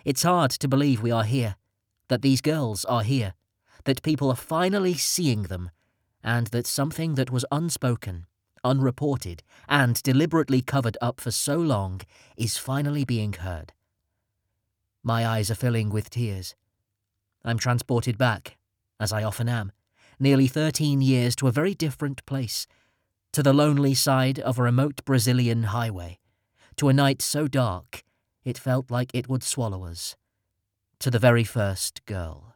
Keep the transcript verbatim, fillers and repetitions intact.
It's hard to believe we are here, that these girls are here, that people are finally seeing them, and that something that was unspoken, unreported, and deliberately covered up for so long is finally being heard. My eyes are filling with tears. I'm transported back, as I often am, nearly thirteen years to a very different place, to the lonely side of a remote Brazilian highway, to a night so dark it felt like it would swallow us, to the very first girl.